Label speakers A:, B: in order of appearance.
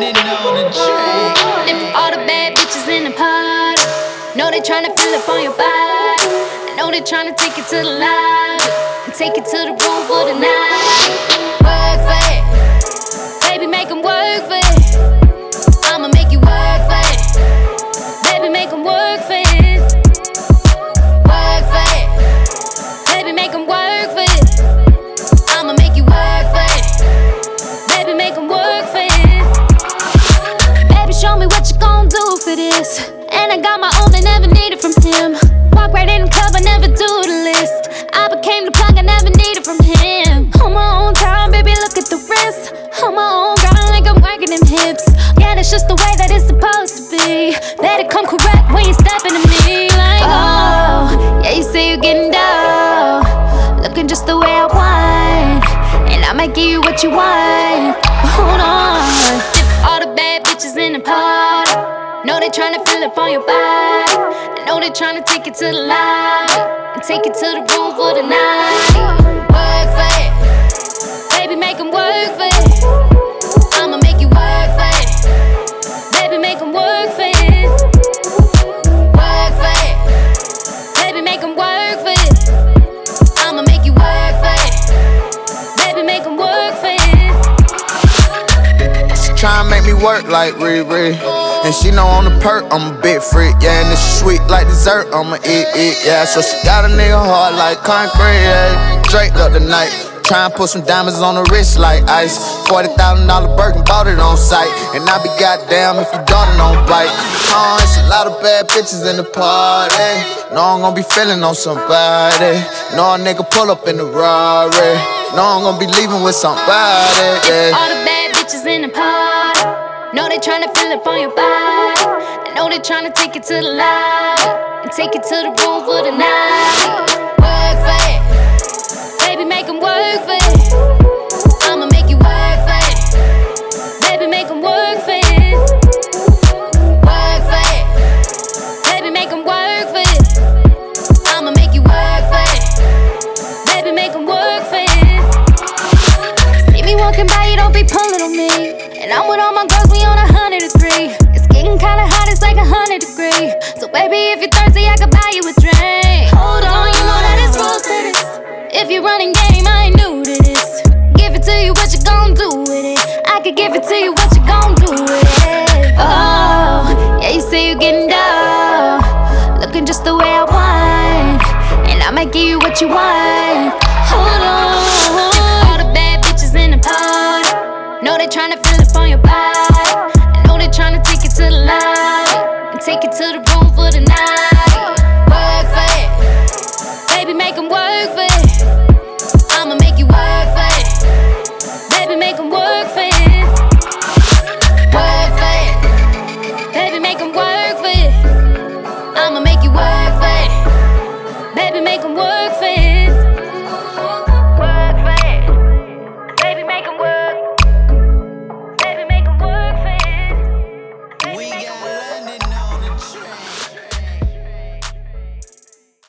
A: know the trick.
B: If all the bad bitches in the party, know they tryna fill up on your body. I know they tryna take it to the lobby and take it to the room for the night. Work for it, baby, make them work for it. I'ma make you work for it, baby, make them work for it. Work for it, baby, make them work for it. I'ma make you work for it, baby, make them work for it. Baby, show me what you gon' do for this. And I got my own, I never need it from him. Walk right in the club, I never do the list. I became the plug, I never needed from him. On my own time, baby, look at the wrist. On my own grind, like I'm working them hips. Yeah, that's just the way that it's supposed to be. Let it come correct when you step into me. Like, oh, yeah, you say you're getting down, looking just the way I want, and I might give you what you want. But hold on, if all the bad bitches in the party, know they tryna fill up on your body. I know they tryna take it to the lobby and take it to the room for the night. Work for it, baby, make them work for it. I'ma make you work for it, baby, make them work for it. Work for it, baby, make them work for it. I'ma make you work for it, baby, make them work for it.
C: She tryna make me work like Riri, and she know on the perk, I'm a big freak, yeah. And it's sweet like dessert, I'ma eat, yeah. So she got a nigga hard like concrete, yeah. Draped up the night, tryna put some diamonds on the wrist like ice. $40,000 Birkin, bought it on sight. And I be goddamn if your daughter don't bite. Oh, it's a lot of bad bitches in the party. Know I'm gon' be feeling on somebody. Know a nigga pull up in the Rari. Know I'm gon' be leaving with somebody, yeah.
B: All the bad bitches in the party, know they tryna fill up on your body. I know they tryna take it to the lobby and take it to the room for the night. Work for it, baby, make them work for it. I'ma make you work for it, baby, make them work for it. Work for it, baby, make them work for it. I'ma make you work for it, baby, make them work for it. See me walking by, you don't be pulling on me. And I'm with all my girls, we on 100 degrees. It's getting kinda hot, it's like 100 degrees. So baby, if you're thirsty, I could buy you a drink. Hold on, you know that it's rules to this. If you're running game, I ain't new to this. Give it to you, what you gon' do with it? I could give it to you, what you gon' do with it? Oh, yeah, you say you're getting down, looking just the way I want, and I might give you what you want. Hold on, all the bad bitches in the party, know they tryna fill up on your body. I know they tryna take it to the lobby and take it to the room for the night. Work for it, baby, make them work for it.